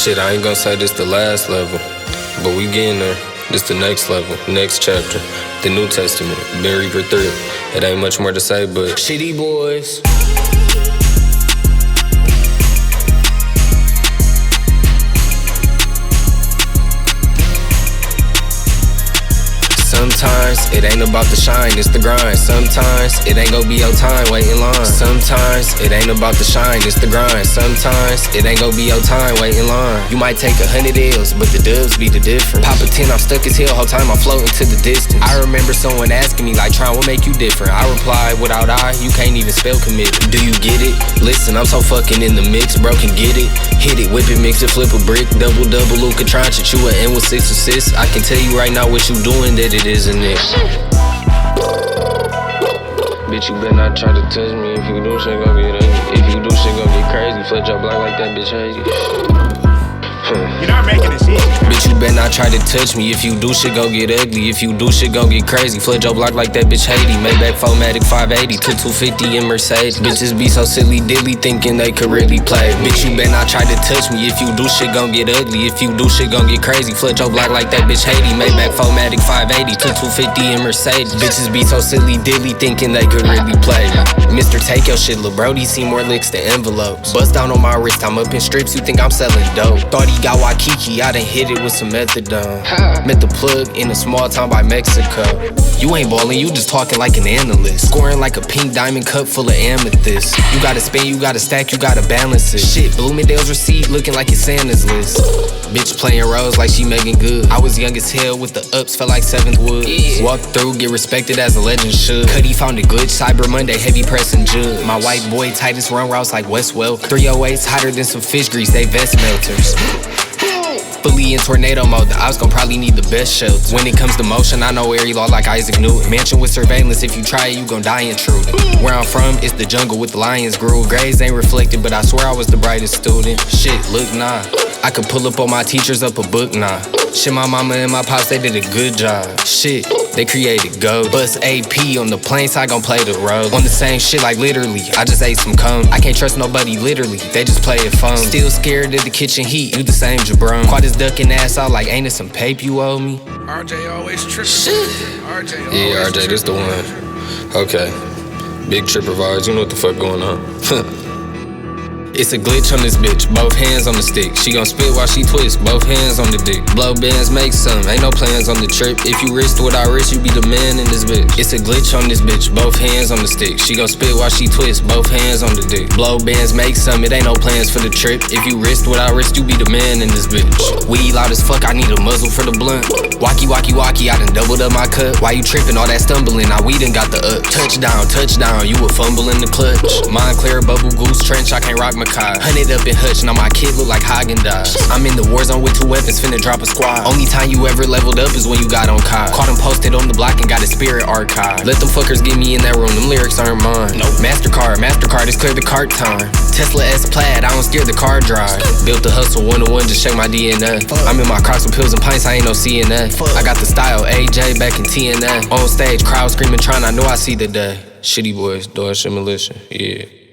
Shit, I ain't gon' say this the last level, but we getting there. This the next level, next chapter. The New Testament, Ben Reaper 3. It ain't much more to say, but shitty boys. Sometimes it ain't about the shine, it's the grind. Sometimes it ain't gon' be your time, wait in line. Sometimes it ain't about the shine, it's the grind. Sometimes it ain't gon' be your time, wait in line. You might take 100 L's, but the dubs be the difference. Pop a 10, I'm stuck as hell, whole time I'm floating to the distance. I remember someone asking me like, Tron, what make you different? I replied, without I, you can't even spell commit. Do you get it? Listen, I'm so fucking in the mix, bro, can get it. Hit it, whip it, mix it, flip a brick. Double, Luka Tronchic, you an N with 6 assists. I can tell you right now what you doing, that it isn't it. Bitch, you better not try to touch me. If you do, shit gon' get ugly. If you do, shit gon' get crazy. Fletch your block like that, bitch, hazy. You're not making this easy. Bitch, you better not try to touch me. If you do, shit gon' get ugly. If you do, shit gon' get crazy. Fledge your block like that bitch Haiti. Maybach 4matic 580 to 250 in Mercedes. Bitches be so silly dilly thinking they could really play. Bitch, you better not try to touch me. If you do, shit gon' get ugly. If you do, shit gon' get crazy. Fledge your block like that bitch Haiti. Maybach 4matic 580 to 250 in Mercedes. Bitches be so silly dilly thinking they could really play. Mr. Take your shit, lil' Brody see more licks than envelopes. Bust down on my wrist, I'm up in strips. You think I'm selling dope? Thought he got Waikiki, I done hit it with some methadone. Met the plug in a small town by Mexico. You ain't ballin', you just talking like an analyst. Scoring like a pink diamond cup full of amethyst. You gotta spend, you gotta stack, you gotta balance it. Shit, Bloomingdale's receipt looking like it's Santa's list. Bitch playing roles like she making good. I was young as hell with the ups, felt like 7th wood. Walk through, get respected as a legend should. Cuddy found it good, Cyber Monday, heavy pressing jug. My white boy tightest run routes like Westwell. 308s hotter than some fish grease, they vest melters. Fully in tornado mode, the ops gon' probably need the best shelter. When it comes to motion, I know every law like Isaac Newton. Mansion with surveillance, if you try it, you gon' die intruding. Where I'm from, it's the jungle with the lion's groove. Grades ain't reflected, but I swear I was the brightest student. Shit, look, nah. I could pull up on my teachers up a book, nah. Shit, my mama and my pops, they did a good job. Shit, they created gold. Bust AP on the plane side, gon' play the road. On the same shit, like literally, I just ate some cum. I can't trust nobody, literally, they just play it phone. Still scared of the kitchen heat, you the same jabron. Caught his ducking ass out like, ain't it some pape you owe me? RJ always tripping. Shit. Yeah, RJ, this the one. Okay. Big tripper vibes, you know what the fuck going on. It's a glitch on this bitch, both hands on the stick. She gon' spit while she twist, both hands on the dick. Blow bands, make some, ain't no plans on the trip. If you wrist what I wrist, you be the man in this bitch. It's a glitch on this bitch, both hands on the stick. She gon' spit while she twist, both hands on the dick. Blow bands, make some, it ain't no plans for the trip. If you wrist what I wrist, you be the man in this bitch. Weed loud as fuck, I need a muzzle for the blunt. Walkie, I done doubled up my cut. Why you trippin', all that stumbling, now we done got the up. Touchdown, you a fumble in the clutch. Montclair, bubble goose, trench, I can't rock my car. 100 up in Hutch, now my kid look like Haagen-Dazs. I'm in the war zone with 2 weapons, finna drop a squad. Only time you ever leveled up is when you got on COD. Caught him posted on the block and got his spirit archive. Let them fuckers get me in that room, them lyrics aren't mine. Nope. Mastercard, it's clear the cart time. Tesla S Plaid, I don't steer the car drive. Built the hustle 1-to-1, just check my DNA. I'm in my Crocs with pills and pints, I ain't no CNN. I got the style, AJ back in TNA. On stage, crowd screaming, trying, I know I see the day. Shitty boys, Doorship Militia, yeah.